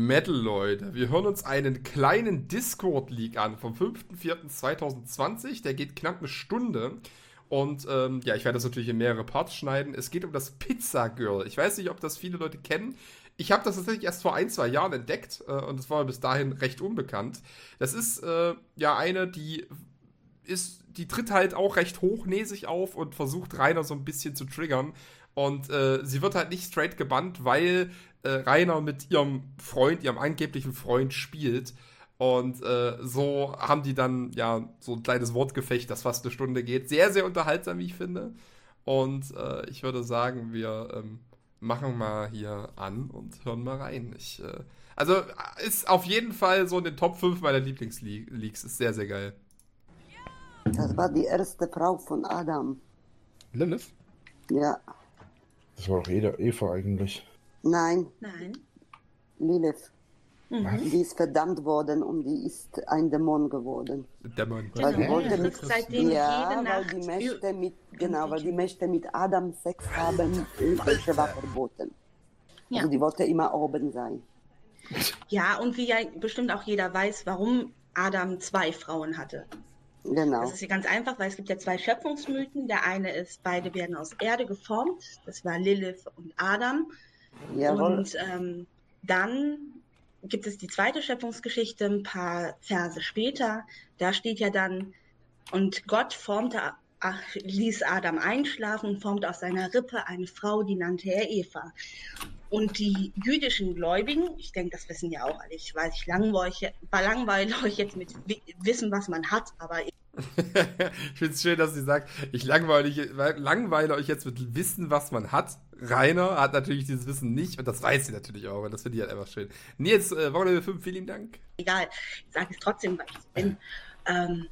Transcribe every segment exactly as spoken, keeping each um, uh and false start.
Metal, Leute. Wir hören uns einen kleinen Discord-Leak an vom fünften vierten zweitausendzwanzig. Der geht knapp eine Stunde. Und ähm, ja, ich werde das natürlich in mehrere Parts schneiden. Es geht um das Pizza Girl. Ich weiß nicht, ob das viele Leute kennen. Ich habe das tatsächlich erst vor ein, zwei Jahren entdeckt. Äh, und es war bis dahin recht unbekannt. Das ist äh, ja eine, die ist, die tritt halt auch recht hochnäsig auf und versucht Rainer so ein bisschen zu triggern. Und äh, sie wird halt nicht straight gebannt, weil äh, Rainer mit ihrem Freund, ihrem angeblichen Freund spielt. Und äh, so haben die dann ja so ein kleines Wortgefecht, das fast eine Stunde geht. Sehr, sehr unterhaltsam, wie ich finde. Und äh, ich würde sagen, wir ähm, machen mal hier an und hören mal rein. Ich, äh, also ist auf jeden Fall so in den Top fünf meiner Lieblingsleaks. Ist sehr, sehr geil. Das war die erste Frau von Adam. Lilith? Ja. Das war doch Eva eigentlich. Nein. Nein. Lilith. Was? Die ist verdammt worden und die ist ein Dämon geworden. Dämon. Weil die Genau. wollte Ja, mit, seitdem ja, jede weil Nacht die möchte ü- mit, genau, weil die möchte mit Adam Sex haben, welche war verboten. Ja. Also die wollte immer oben sein. Ja, und wie ja bestimmt auch jeder weiß, warum Adam zwei Frauen hatte. Genau. Das ist ja ganz einfach, weil es gibt ja zwei Schöpfungsmythen. Der eine ist, beide werden aus Erde geformt. Das war Lilith und Adam. Jawohl. Und ähm, dann gibt es die zweite Schöpfungsgeschichte, ein paar Verse später. Da steht ja dann, und Gott formte, ach, ließ Adam einschlafen und formte aus seiner Rippe eine Frau, die nannte er Eva. Und die jüdischen Gläubigen, ich denke, das wissen ja auch alle, ich weiß, ich langweile, langweile euch jetzt mit wi- Wissen, was man hat, aber Ich finde es schön, dass sie sagt, ich langweile, langweile euch jetzt mit Wissen, was man hat. Rainer hat natürlich dieses Wissen nicht und das weiß sie natürlich auch und das finde ich halt einfach schön. Nils, äh, Wochenende fünf, vielen Dank. egal, ich sage es trotzdem, weil ich es bin. Ähm,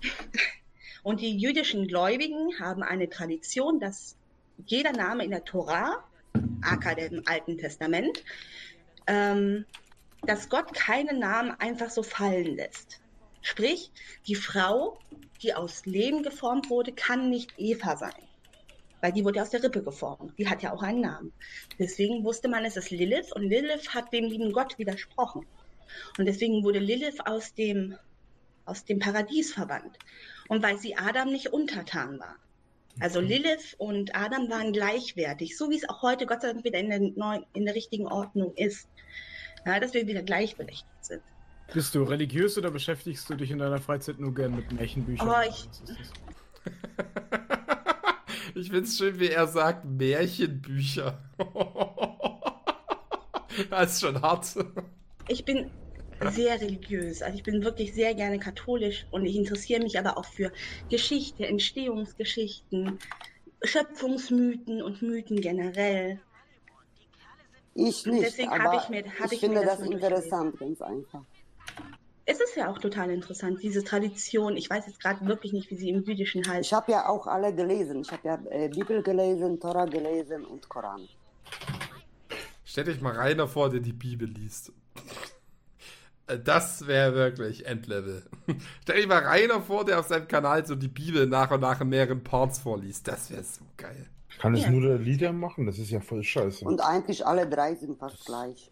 und die jüdischen Gläubigen haben eine Tradition, dass jeder Name in der Tora, aka dem Alten Testament, ähm, dass Gott keinen Namen einfach so fallen lässt. Sprich, die Frau, die aus Lehm geformt wurde, kann nicht Eva sein. Weil die wurde ja aus der Rippe geformt. Die hat ja auch einen Namen. Deswegen wusste man, es ist Lilith und Lilith hat dem lieben Gott widersprochen. Und deswegen wurde Lilith aus dem, aus dem Paradies verbannt. Und weil sie Adam nicht untertan war. Also Lilith und Adam waren gleichwertig, so wie es auch heute Gott sei Dank wieder in der, neuen, in der richtigen Ordnung ist. Ja, dass wir wieder gleichberechtigt sind. Bist du religiös oder beschäftigst du dich in deiner Freizeit nur gern mit Märchenbüchern? Oh, ich- Was ist das? Ich finde es schön, wie er sagt, Märchenbücher. Das ist schon hart. Ich bin sehr religiös, also ich bin wirklich sehr gerne katholisch und ich interessiere mich aber auch für Geschichte, Entstehungsgeschichten, Schöpfungsmythen und Mythen generell. Ich Und nicht, deswegen hab aber ich mir- hab ich ich mir finde das das mal interessant, ganz einfach. Es ist ja auch total interessant, diese Tradition. Ich weiß jetzt gerade wirklich nicht, wie sie im Jüdischen heißt. Ich habe ja auch alle gelesen. Ich habe ja äh, Bibel gelesen, Tora gelesen und Koran. Stellt euch mal Rainer vor, der die Bibel liest. Das wäre wirklich Endlevel. Stellt euch mal Rainer vor, der auf seinem Kanal so die Bibel nach und nach in mehreren Parts vorliest. Das wäre so geil. Kann es Ja. nur der Lieder machen? Das ist ja voll scheiße. Und eigentlich alle drei sind fast gleich.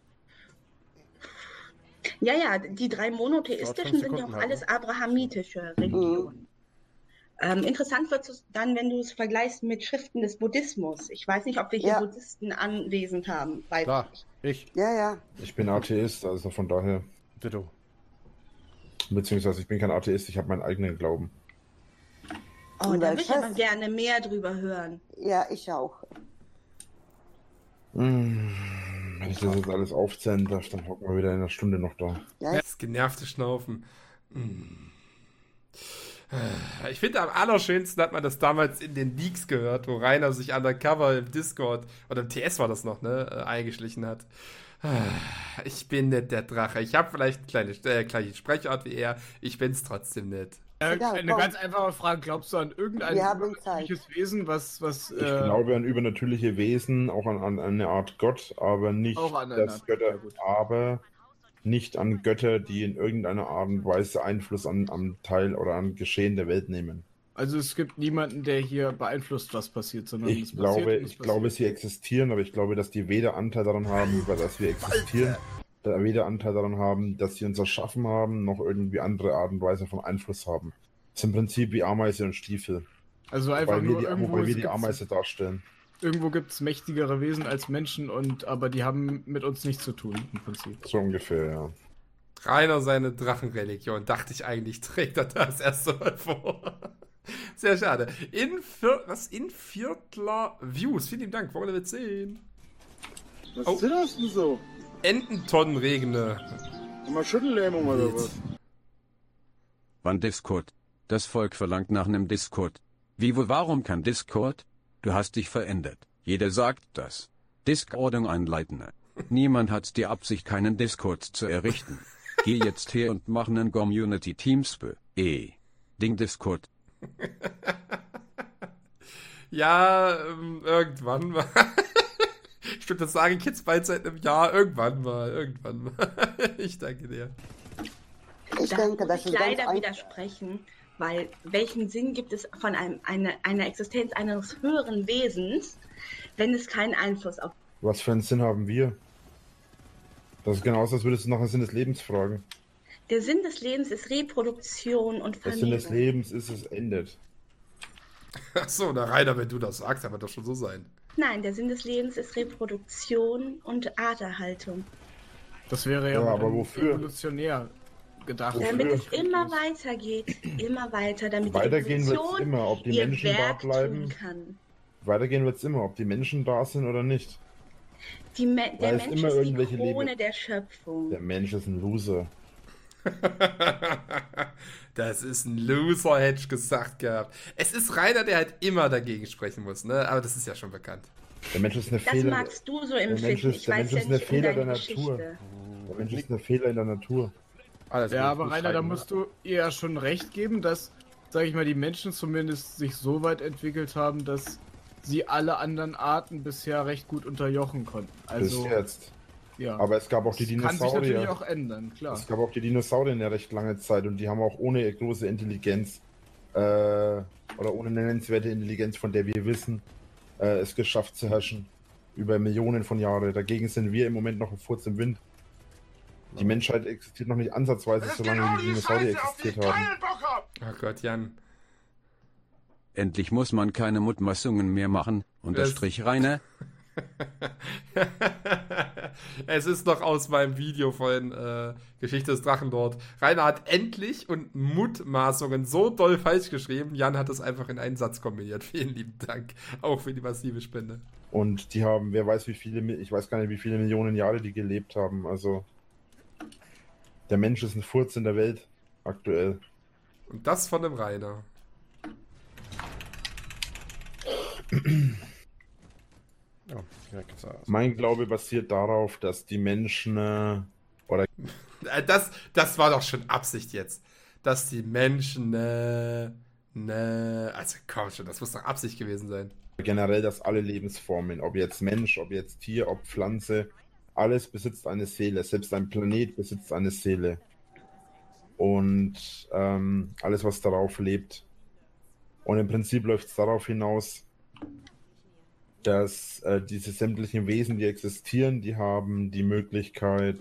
Ja, ja, die drei monotheistischen fünf sind ja auch Sekunden alles abrahamitische Religionen. Ähm, interessant wird es dann, wenn du es vergleichst mit Schriften des Buddhismus. Ich weiß nicht, ob wir hier Ja. Buddhisten anwesend haben. Weiß Klar, ich nicht. ich. Ja, ja. Ich bin Atheist, also von daher. Ditto. Beziehungsweise ich bin kein Atheist, ich habe meinen eigenen Glauben. Oh, Und da würde ich aber welches? gerne mehr drüber hören. Ja, ich auch. Hm, wenn ich das jetzt alles aufzählen darf, dann hocken wir wieder in einer Stunde noch da. Ja, Das genervte Schnaufen. Hm. Ich finde, am allerschönsten hat man das damals in den Leaks gehört, wo Rainer sich undercover im Discord, oder im T S war das noch, ne, äh, eingeschlichen hat. Ich bin nicht der Drache. Ich habe vielleicht eine kleine, äh, gleiche Sprechart wie er. Ich bin's trotzdem nicht. Äh, Egal, eine komm. ganz einfache Frage. Glaubst du an irgendein Wir haben übernatürliches Wesen, was, was Ich äh, glaube an übernatürliche Wesen, auch an, an eine Art Gott, aber nicht Auch an eine dass Art, Götter, ja gut. aber nicht an Götter, die in irgendeiner Art und Weise Einfluss an, am Teil oder an Geschehen der Welt nehmen. also es gibt niemanden, der hier beeinflusst, was passiert, sondern es Ich passiert glaube, und es ich glaube, passiert. sie existieren, aber ich glaube, dass die weder Anteil daran haben, über das wir existieren, weder Anteil daran haben, dass sie uns erschaffen haben, noch irgendwie andere Art und Weise von Einfluss haben. Das ist im Prinzip wie Ameise und Stiefel. Also einfach Wobei wir nur die, irgendwo, wobei wir es die gibt's- Ameise darstellen. irgendwo gibt es mächtigere Wesen als Menschen, und aber die haben mit uns nichts zu tun, im Prinzip. So ungefähr, ja. Rainer seine Drachenreligion, dachte ich eigentlich, trägt er das erste Mal vor. Sehr schade. In, Vier was? In Viertler Views. Vielen lieben Dank. Woche Level zehn. Was Oh. ist das denn so? Ententonnenregne. Mal Schüttellähmung oder was? Wann Discord? Das Volk verlangt nach nem Discord. Wie, wo, warum kein Discord? Du hast dich verändert. Jeder sagt das. Discording einleiten. Niemand hat die Absicht, keinen Discord zu errichten. Geh jetzt her und mach nen Community Teamspe. Eh. Ding Discord. Ja, ähm, irgendwann mal. Ich würde das sagen, Kids bald seit einem Jahr. Irgendwann mal, irgendwann mal. Ich danke dir. Ich Da denke, muss das ich ist ganz leider einfach. widersprechen, weil welchen Sinn gibt es von einem, eine, einer Existenz eines höheren Wesens, wenn es keinen Einfluss auf... Was für einen Sinn haben wir? Das ist genauso, als würdest du nach dem Sinn des Lebens fragen. Der Sinn des Lebens ist Reproduktion und Der Sinn des Vermehrung. Lebens ist, es endet. Achso, na Rainer, wenn du das sagst, dann wird das schon so sein. Nein, der Sinn des Lebens ist Reproduktion und Arterhaltung. Das wäre ja, Ja, mal aber dann wofür? evolutionär gedacht. Wofür? Damit es immer weitergeht, immer weiter, damit Weitergehen die wird's Evolution immer, ob die ihr Menschen da Werk bleiben. tun kann. Weitergehen wird es immer, ob die Menschen da sind oder nicht. Die Me der Weil es Mensch immer ist die irgendwelche Krone Leben- der Schöpfung. Der Mensch ist ein Loser. Das ist ein Loser, hätte ich gesagt gehabt. Es ist Rainer, der halt immer dagegen sprechen muss, ne? Aber das ist ja schon bekannt. Der Mensch ist eine Das Fehler. magst du so der Mensch empfinden. ist, Ich der weiß Mensch ja ist eine nicht um Fehler deine der Natur. Geschichte. Der Mensch ist ein Fehler in der Natur. Alles Ja, gut, aber gut Rainer, da schreiben, musst du ihr ja schon recht geben, dass, sag ich mal, die Menschen zumindest sich so weit entwickelt haben, dass sie alle anderen Arten bisher recht gut unterjochen konnten. Also, Bis jetzt. ja. Aber es gab auch die das kann sich natürlich Dinosaurier. auch ändern, klar. Es gab auch die Dinosaurier eine recht lange Zeit und die haben auch ohne große Intelligenz äh, oder ohne nennenswerte Intelligenz, von der wir wissen, äh, es geschafft zu herrschen. Über Millionen von Jahren. Dagegen sind wir im Moment noch ein Furz im Wind. Die Menschheit existiert noch nicht ansatzweise so lange, wie die Dinosaurier existiert haben. Oh Gott, Jan. Endlich muss man keine Mutmaßungen mehr machen. Unterstrich Rainer. Es ist noch aus meinem Video von äh, Geschichte des Drachen dort. Rainer hat endlich und Mutmaßungen so doll falsch geschrieben. Jan hat es einfach in einen Satz kombiniert. Vielen lieben Dank. Auch für die massive Spende. Und die haben, wer weiß wie viele, Mi- ich weiß gar nicht, wie viele Millionen Jahre die gelebt haben. Also der Mensch ist ein Furz in der Welt aktuell. Und das von dem Rainer. Ja, direkt so. Mein Glaube basiert darauf, dass die Menschen äh, oder Äh, Das, das war doch schon Absicht jetzt. Dass die Menschen, ne, ne, also komm schon, das muss doch Absicht gewesen sein. generell, dass alle Lebensformen, ob jetzt Mensch, ob jetzt Tier, ob Pflanze, alles besitzt eine Seele. Selbst ein Planet besitzt eine Seele. Und ähm, alles, was darauf lebt. Und im Prinzip läuft es darauf hinaus, dass äh, diese sämtlichen Wesen, die existieren, die haben die Möglichkeit,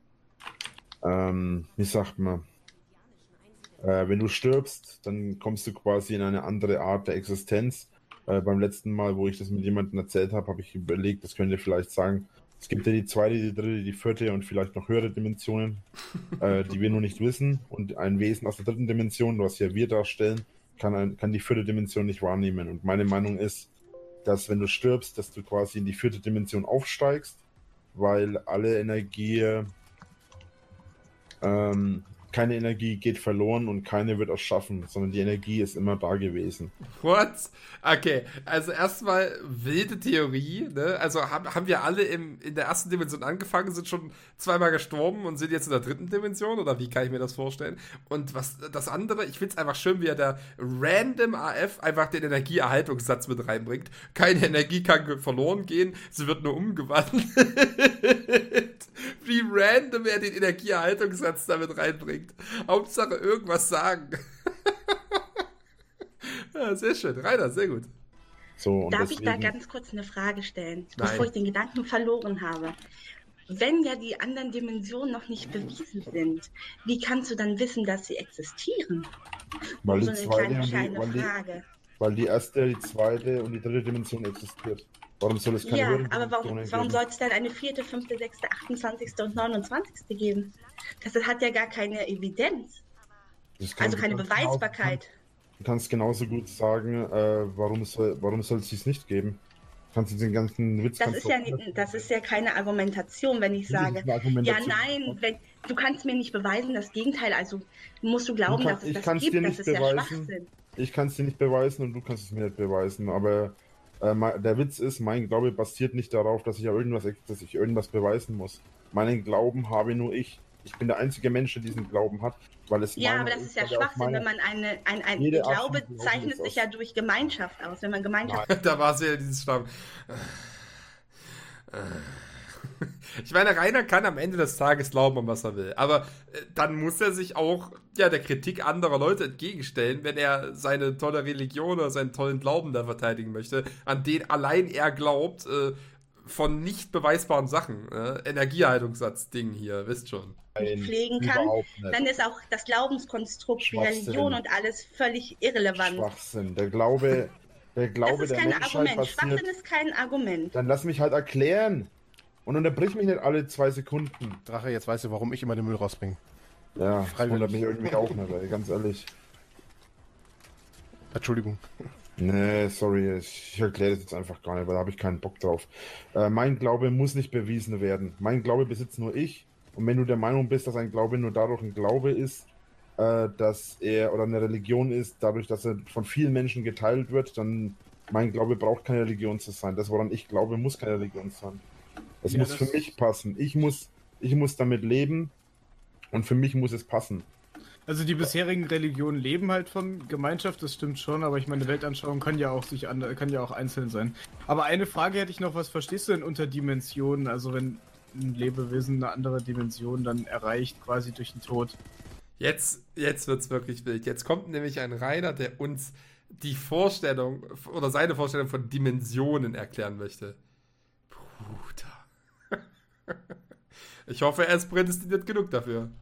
ähm, wie sagt man, äh, wenn du stirbst, dann kommst du quasi in eine andere Art der Existenz. Äh, beim letzten Mal, wo ich das mit jemandem erzählt habe, habe ich überlegt, das könnt ihr vielleicht sagen, es gibt ja die zweite, die dritte, die vierte und vielleicht noch höhere Dimensionen, äh, die wir nur nicht wissen. Und ein Wesen aus der dritten Dimension, was ja wir darstellen, kann, ein, kann die vierte Dimension nicht wahrnehmen. Und meine Meinung ist, dass wenn du stirbst, dass du quasi in die vierte Dimension aufsteigst, weil alle Energie, ähm, keine Energie geht verloren und keine wird erschaffen, sondern die Energie ist immer da gewesen. What? Okay, also erstmal wilde Theorie, ne? Also haben, haben wir alle im, in der ersten Dimension angefangen, sind schon zweimal gestorben und sind jetzt in der dritten Dimension? Oder wie kann ich mir das vorstellen? Und was das andere, ich finde es einfach schön, wie er da random A F einfach den Energieerhaltungssatz mit reinbringt. Keine Energie kann ge- verloren gehen, sie wird nur umgewandelt. Wie random er den Energieerhaltungssatz damit reinbringt. Hauptsache irgendwas sagen. Ja, sehr schön. Rainer, sehr gut. So, und Darf ich da deswegen, ganz kurz eine Frage stellen, Nein. bevor ich den Gedanken verloren habe? wenn ja die anderen Dimensionen noch nicht bewiesen sind, wie kannst du dann wissen, dass sie existieren? Weil So die eine zweite kleine und die, bescheidene weil, die, Frage. weil die erste, die zweite und die dritte Dimension existiert. Warum soll es keine Ja, höheren aber warum, Dimensionen warum geben? soll es dann eine vierte, fünfte, sechste, achtundzwanzigste und neunundzwanzigste geben? Das hat ja gar keine Evidenz, Das kann- also du keine kannst genauso- Beweisbarkeit. Du kannst genauso gut sagen, äh, warum soll warum soll es dies nicht geben? Kannst du den ganzen Witz Das kannst ist du ja auch nicht, anders- das ist ja keine Argumentation, wenn ich Das ist sage, eine ja, Argumentation. nein, wenn, du kannst mir nicht beweisen, das Gegenteil, also musst du glauben, Du kann- dass es ich das kann's gibt, dir das nicht ist ja beweisen. Schwachsinn. Ich kann es dir nicht beweisen und du kannst es mir nicht beweisen, aber äh, me- der Witz ist, mein Glaube basiert nicht darauf, dass ich auf irgendwas, dass ich irgendwas beweisen muss. Meinen Glauben habe nur ich. Ich bin der einzige Mensch, der diesen Glauben hat, weil es Ja, meiner aber das ist ja weil er auf Schwachsinn, meiner- wenn man eine, ein, ein Jede Art Glaube von Glauben zeichnet ist sich aus- ja durch Gemeinschaft aus, wenn man Gemeinschaft Da war es ja dieses Stamm. Ich meine, Rainer kann am Ende des Tages glauben, an was er will. Aber äh, dann muss er sich auch ja, der Kritik anderer Leute entgegenstellen, wenn er seine tolle Religion oder seinen tollen Glauben da verteidigen möchte, an den allein er glaubt, äh, von nicht beweisbaren Sachen. Äh, Energieerhaltungssatz-Ding hier, wisst schon. Nein, pflegen kann, überhaupt nicht. dann ist auch das Glaubenskonstrukt, die Schwachsinn. Religion und alles völlig irrelevant. Schwachsinn. Der Glaube, der Das Glaube ist der kein Menschheit Argument. basiert. Schwachsinn ist kein Argument. Dann lass mich halt erklären. Und unterbrich mich nicht alle zwei Sekunden. Drache, jetzt weißt du, warum ich immer den Müll rausbringe. Ja, das Freiwillig. wundert mich irgendwie auch nicht, ey, ganz ehrlich. Entschuldigung. Nee, sorry, ich, ich erkläre das jetzt einfach gar nicht, weil da habe ich keinen Bock drauf. Äh, mein Glaube muss nicht bewiesen werden. Mein Glaube besitzt nur ich. Und wenn du der Meinung bist, dass ein Glaube nur dadurch ein Glaube ist, äh, dass er oder eine Religion ist, dadurch, dass er von vielen Menschen geteilt wird, dann mein Glaube braucht keine Religion zu sein. Das, woran ich glaube, muss keine Religion sein. Es Ja, muss das- für mich passen. Ich muss, ich muss damit leben und für mich muss es passen. Also die bisherigen Religionen leben halt von Gemeinschaft, das stimmt schon, aber ich meine, Weltanschauung kann ja auch sich an, kann ja auch einzeln sein. Aber eine Frage hätte ich noch, was verstehst du denn unter Dimensionen? Also wenn ein Lebewesen eine andere Dimension dann erreicht, quasi durch den Tod. Jetzt, jetzt wird es wirklich wild. Jetzt kommt nämlich ein Rainer, der uns die Vorstellung oder seine Vorstellung von Dimensionen erklären möchte. Bruder. Ich hoffe, er ist prädestiniert genug dafür.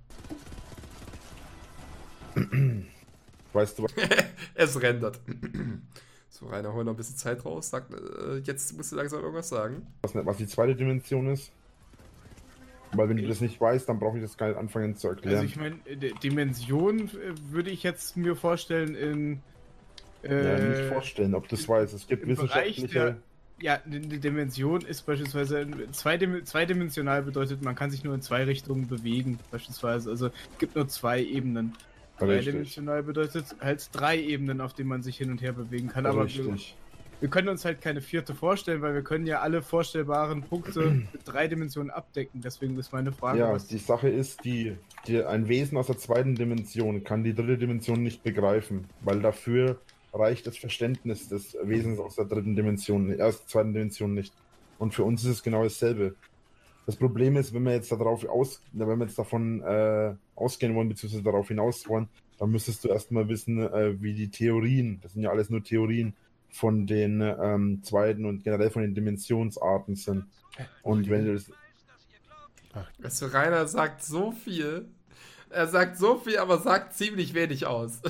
Weißt du was? Es rendert. So, Rainer, hol noch ein bisschen Zeit raus. Sag, äh, jetzt musst du langsam irgendwas sagen. Was, was die zweite Dimension ist? Weil wenn du das nicht weißt, dann brauche ich das gar nicht anfangen zu erklären. Also ich meine, D- Dimension äh, würde ich jetzt mir vorstellen in... Äh, ja, nicht vorstellen, ob du das weißt. Es gibt im Bereich wissenschaftliche... der- Ja, die die Dimension ist beispielsweise zweidim zweidimensional bedeutet, man kann sich nur in zwei Richtungen bewegen, beispielsweise. Also es gibt nur zwei Ebenen. Richtig. Dreidimensional bedeutet halt drei Ebenen, auf denen man sich hin und her bewegen kann. Aber wir, Richtig. wir können uns halt keine vierte vorstellen, weil wir können ja alle vorstellbaren Punkte mit drei Dimensionen abdecken. Deswegen ist meine Frage, Ja, was die Sache ist, die, die ein Wesen aus der zweiten Dimension kann die dritte Dimension nicht begreifen, weil dafür reicht das Verständnis des Wesens aus der dritten Dimension, äh, aus der zweiten Dimension nicht. Und für uns ist es genau dasselbe. Das Problem ist, wenn wir jetzt darauf aus, wenn wir jetzt davon äh, ausgehen wollen, beziehungsweise darauf hinaus wollen, dann müsstest du erstmal wissen, äh, wie die Theorien, das sind ja alles nur Theorien, von den ähm, zweiten und generell von den Dimensionsarten sind. Und wenn du das, Weißt du, Rainer sagt so viel. Er sagt so viel, aber sagt ziemlich wenig aus.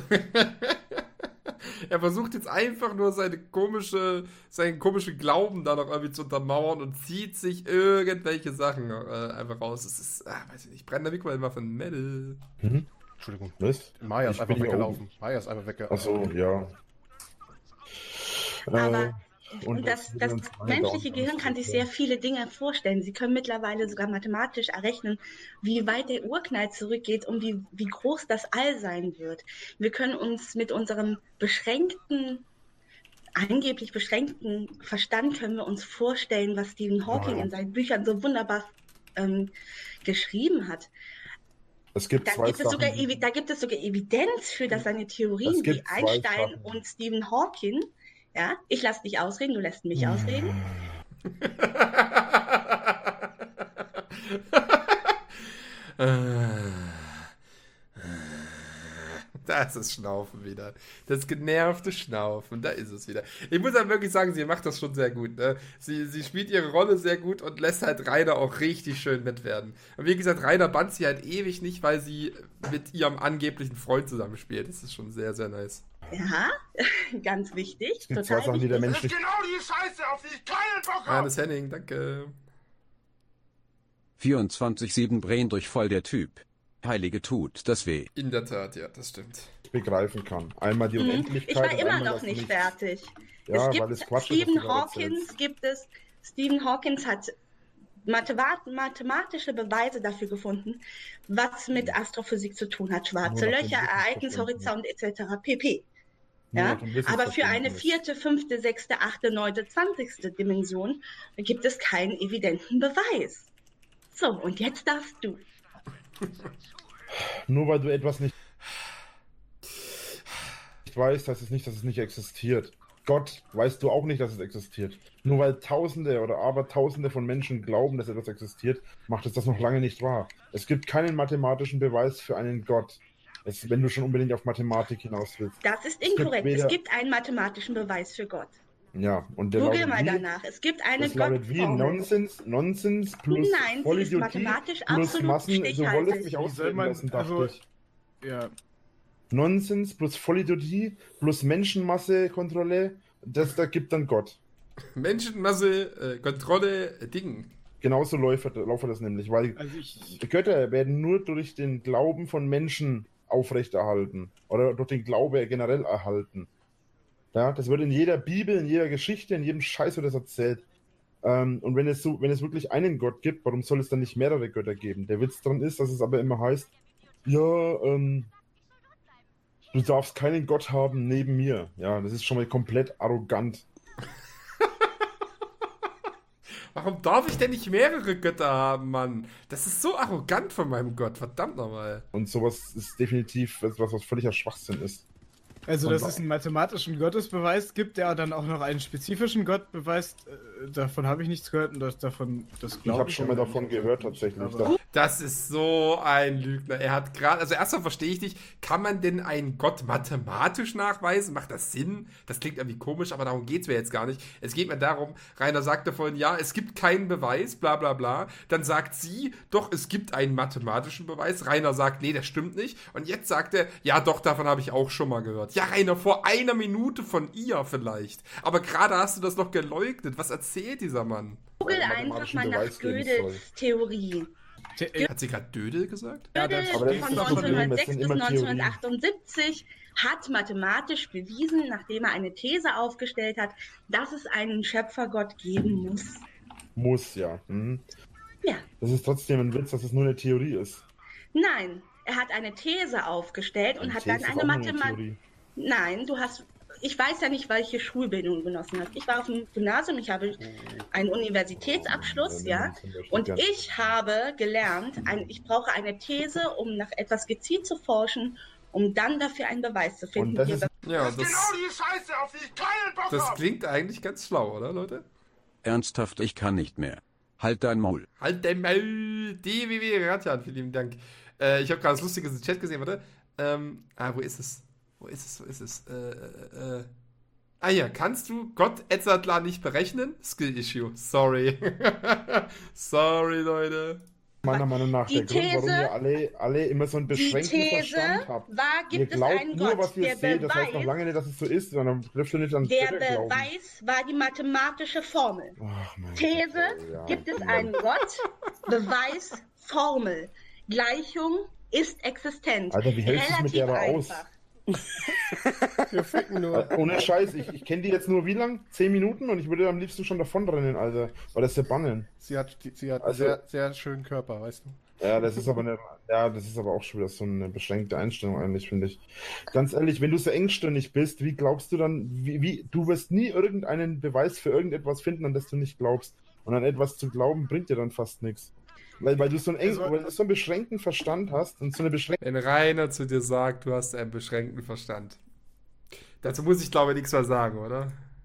Er versucht jetzt einfach nur seine komische, seinen komischen Glauben da noch irgendwie zu untermauern und zieht sich irgendwelche Sachen äh, einfach raus. Es ist, ah, weiß ich nicht, brennender Mikrowellen war von Metal. hm? Entschuldigung. Was? Maya ist Ich einfach bin hier weggelaufen. Maya ist einfach weggelaufen. Achso, ja. Aber Äh, und das, jetzt das wieder uns weiter menschliche und Gehirn kann sich sehr viele Dinge vorstellen. Sie können mittlerweile sogar mathematisch errechnen, wie weit der Urknall zurückgeht und wie, wie groß das All sein wird. Wir können uns mit unserem beschränkten, angeblich beschränkten Verstand können wir uns vorstellen, was Stephen Hawking Ja. in seinen Büchern so wunderbar ähm, geschrieben hat. Es gibt Da zwei gibt, es sogar, Sachen. Evi- da gibt es sogar Evidenz für, dass seine Es Theorien wie gibt zwei Einstein Sachen. und Stephen Hawking, ja, ich lasse dich ausreden, du lässt mich ausreden. Da ist das Schnaufen wieder. Das genervte Schnaufen, da ist es wieder. Ich muss halt wirklich sagen, sie macht das schon sehr gut. Ne? Sie, sie spielt ihre Rolle sehr gut und lässt halt Rainer auch richtig schön mitwerden. Und wie gesagt, Rainer bannt sie halt ewig nicht, weil sie mit ihrem angeblichen Freund zusammenspielt. Das ist schon sehr, sehr nice. Ja, ganz wichtig. Es gibt Total zwei Sachen, die der wichtig. Mensch nicht... Genau die Scheiße, auf die ich keinen Bock habe. Hannes Henning, danke. vierundzwanzig sieben Brain durch voll der Typ. Heilige tut das weh. In der Tat, ja, das stimmt. begreifen kann. Einmal die Mhm. Unendlichkeit. Ich war und immer einmal noch das nicht Nichts. fertig. Ja, es weil gibt es Quatsch ist, was Stephen du gerade Hawkins erzählst. gibt es. Stephen Hawkins hat Mathemat mathematische Beweise dafür gefunden, was mit Astrophysik zu tun hat. Schwarze Nur nach dem Löcher, Ereignishorizont et cetera pp. Nur Ja? nach dem Aber für eine Wissensverständnis. vierte, fünfte, sechste, achte, neunte, zwanzigste Dimension gibt es keinen evidenten Beweis. So, und jetzt darfst du. Nur weil du etwas nicht weißt, heißt es nicht, dass es nicht existiert. Gott weißt du auch nicht, dass es existiert. Nur weil Tausende oder Abertausende von Menschen glauben, dass etwas existiert, macht es das noch lange nicht wahr. Es gibt keinen mathematischen Beweis für einen Gott. Es, wenn du schon unbedingt auf Mathematik hinaus willst. Das ist gibt inkorrekt. weder- Es gibt einen mathematischen Beweis für Gott. Ja, und der Google lautet mal wie? danach. Es gibt eine Das lautet wie Gottformel. Nonsens, Nonsens plus Nein, sie ist Vollidiotie mathematisch plus absolut Massen. Du wolltest stichhaltig. mich Wie soll ausreden man- lassen, dachte also- ich. Ja. Nonsens plus Vollidiotie plus Menschenmassekontrolle, das da gibt dann Gott. Menschenmasse, äh, Kontrolle, äh, Ding. Genauso läuft, laufe das nämlich, weil Also ich. Götter werden nur durch den Glauben von Menschen aufrechterhalten oder durch den Glaube generell erhalten. Ja, das wird in jeder Bibel, in jeder Geschichte, in jedem Scheiß wird das erzählt. Ähm, und wenn es so, wenn es wirklich einen Gott gibt, warum soll es dann nicht mehrere Götter geben? Der Witz dran ist, dass es aber immer heißt, ja, ähm, du darfst keinen Gott haben neben mir. Ja, das ist schon mal komplett arrogant. Warum darf ich denn nicht mehrere Götter haben, Mann? Das ist so arrogant von meinem Gott, verdammt nochmal. Und sowas ist definitiv etwas, was völliger Schwachsinn ist. Also, Und dass wa- es einen mathematischen Gottesbeweis gibt, der dann auch noch einen spezifischen Gott beweist, äh, davon habe ich nichts gehört und das, davon, das Ich glaube habe schon mal aber davon nicht. gehört tatsächlich. Aber- Das ist so ein Lügner. Er hat gerade, also erstmal verstehe ich nicht, kann man denn einen Gott mathematisch nachweisen? Macht das Sinn? Das klingt irgendwie komisch, aber darum geht es mir jetzt gar nicht. Es geht mir darum, Rainer sagte vorhin, ja, es gibt keinen Beweis, bla bla bla. Dann sagt sie, doch, es gibt einen mathematischen Beweis. Rainer sagt, nee, das stimmt nicht. Und jetzt sagt er, ja, doch, davon habe ich auch schon mal gehört. Ja, Rainer, vor einer Minute von ihr vielleicht. Aber gerade hast du das noch geleugnet. Was erzählt dieser Mann? Google Einen einfach mathematischen mal nach Beweis geben Gödels soll. Theorie. Te- äh, Hat sie gerade Dödel gesagt? Ja, Gödel das- aber das von ist das Problem, das neunzehnhundertsechs sind bis immer Theorien. neunzehnhundertachtundsiebzig hat mathematisch bewiesen, nachdem er eine These aufgestellt hat, dass es einen Schöpfergott geben muss. Muss, ja. Mhm. Ja, Das ist trotzdem ein Witz, dass es nur eine Theorie ist. nein, er hat eine These aufgestellt und Eine hat These dann ist eine auch nur eine Mathematik. Theorie. Nein, du hast. Ich weiß ja nicht, welche Schulbildung du genossen hast. Ich war auf dem Gymnasium, ich habe einen Universitätsabschluss, ja. Und ich habe gelernt, ein, ich brauche eine These, um nach etwas gezielt zu forschen, um dann dafür einen Beweis zu finden. Und das Ihr ist Ja, Das ist das, genau die Scheiße, auf die ich keinen Bock das habe. klingt eigentlich ganz schlau, oder, Leute? Ernsthaft, ich kann nicht mehr. Halt dein Maul. Halt dein Maul, D W W Ratjan, vielen lieben Dank. Äh, ich habe gerade das Lustige im Chat gesehen, warte. Ähm, ah, wo ist es? Wo ist es? Wo ist es? Äh, äh, äh. Ah ja, kannst du Gott Etzadler nicht berechnen? Skill-Issue, sorry. Sorry, Leute. Meiner Meinung nach Die der Grund, warum These- ihr alle, alle immer so einen Die beschränkten These Verstand habt. war, Ihr gibt es glaubt einen nur, Gott, was ihr der seht, das heißt noch Beweis, lange nicht, dass es so ist, sondern dürft ihr nicht an der Götter glauben. Beweis war die mathematische Formel. Ach, mein These, Gott, ja. gibt es einen Gott, Beweis, Formel. Gleichung ist existent. Alter, wie hältst du es mit der da aus? einfach. Wir ficken nur. Äh, Ohne Scheiß, ich, ich kenne die jetzt nur wie lang? Zehn Minuten und ich würde am liebsten schon davonrennen, Alter. Weil das ist ja bannen. Sie hat, die- sie hat Also- einen sehr, sehr schönen Körper, weißt du. Ja, das ist aber eine, ja, das ist aber auch schon wieder so eine beschränkte Einstellung eigentlich, finde ich. Ganz ehrlich, wenn du so engstirnig bist, wie glaubst du dann, wie, wie, du wirst nie irgendeinen Beweis für irgendetwas finden, an das du nicht glaubst. Und an etwas zu glauben, bringt dir dann fast nichts. Weil, weil du so einen, eng, Also- weil du so einen beschränkten Verstand hast und so eine beschränkte. Wenn Rainer zu dir sagt, du hast einen beschränkten Verstand. Dazu muss ich, glaube ich, nichts mehr sagen, oder?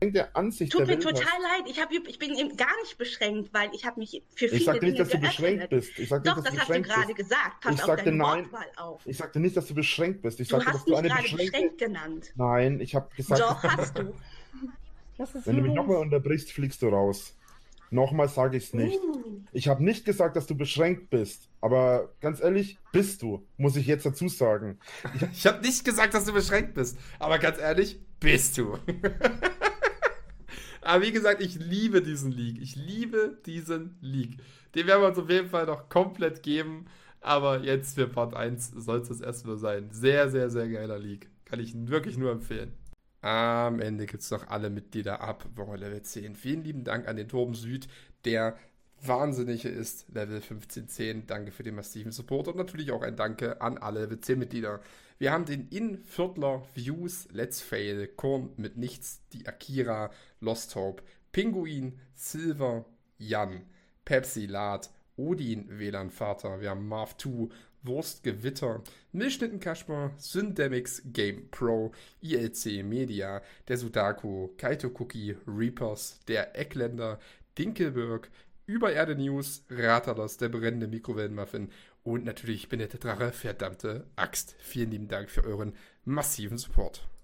beschränkte Ansicht Tut der mir Welt total hast. leid, ich, hab, ich bin eben gar nicht beschränkt, weil ich habe mich für viele Ich sagte nicht, Dinge dass du beschränkt geöffnet. bist. Ich sagte Doch, nicht, dass das du hast du beschränkt gerade bist. gesagt. Pass Ich auf sagte deine nein. Wortwahl auf. Ich sagte nicht, dass du beschränkt bist. Ich Du sagte, dass hast du mich eine gerade beschränkte... beschränkt genannt. Nein, ich habe gesagt... Doch, dass- hast du. Was ist Wenn du mich los? nochmal unterbrichst, fliegst du raus. Nochmal sage ich es nicht. Uh. Ich habe nicht gesagt, dass du beschränkt bist. Aber ganz ehrlich, bist du. Muss ich jetzt dazu sagen. Ich habe nicht gesagt, dass du beschränkt bist. Aber ganz ehrlich, bist du. Aber wie gesagt, ich liebe diesen League. Ich liebe diesen League. Den werden wir uns auf jeden Fall noch komplett geben. Aber jetzt für Part eins soll es das erstmal sein. Sehr, sehr, sehr geiler League. Kann ich wirklich nur empfehlen. Am Ende gibt es noch alle Mitglieder ab Woche Level zehn. Vielen lieben Dank an den Torben Süd, der Wahnsinnige ist, Level fünfzehn zehn. Danke für den massiven Support und natürlich auch ein Danke an alle Level zehn Mitglieder. Wir haben den In-Viertler, Views, Let's Fail, Korn mit Nichts, die Akira, Lost Hope, Pinguin, Silver, Jan, Pepsi Lad, Odin, W L A N-Vater, wir haben Marv zwei, Wurstgewitter, Milchschnitten-Kaspar, Syndemix, Game Pro, I L C Media, der Sudaku, Kaito Cookie, Reapers, der Eckländer, Dinkelberg, Übererde News, Ratalos, der brennende Mikrowellenmuffin und natürlich bin der Drache, verdammte Axt. Vielen lieben Dank für euren massiven Support.